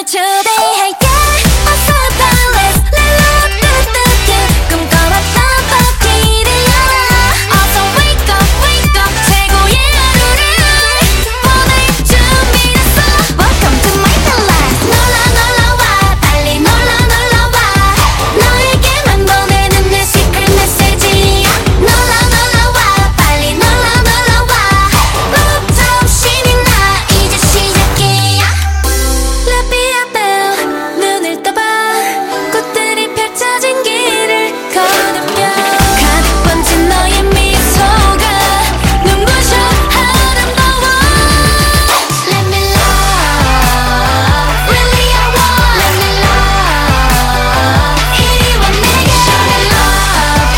초대할게. 어서 달렛 렐로 꿈꿔왔던 파티를 열어. 어서 wake up wake up 최고의 하루를 보낼 준비됐어. Welcome to my palace. 놀러와 빨리 놀러와. 너에게만 보내는 내 secret message야. 놀러와 빨리 놀러와. 목적 신이 나 이제 시작이야. 라비아 벨 눈을 떠봐. 꽃들이 펼쳐진 길을 걸으며 가득 번진 너의 미소가 눈부셔 아름다워. Let me love really I want. Let me love 이리 와 내게. Show me love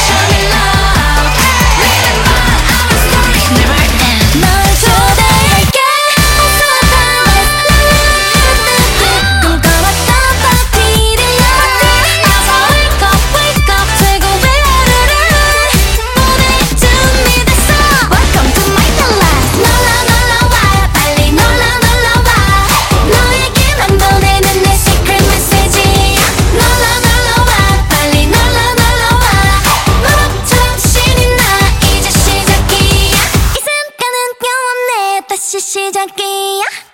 Living my our story never ends. 널 초대할게. 어서 달렛 꿈꿔왔던 파티를 열어. 어서 wake up 최고의 하루를 보낼 준비됐어. Welcome to my palace. 놀러와 빨리 놀러와. 너에게만 보내는 내 secret message야. 놀러와 빨리 놀러와. 목적 신이 나 이제 시작이야. 이 순간은 영원해 다시 시작이야.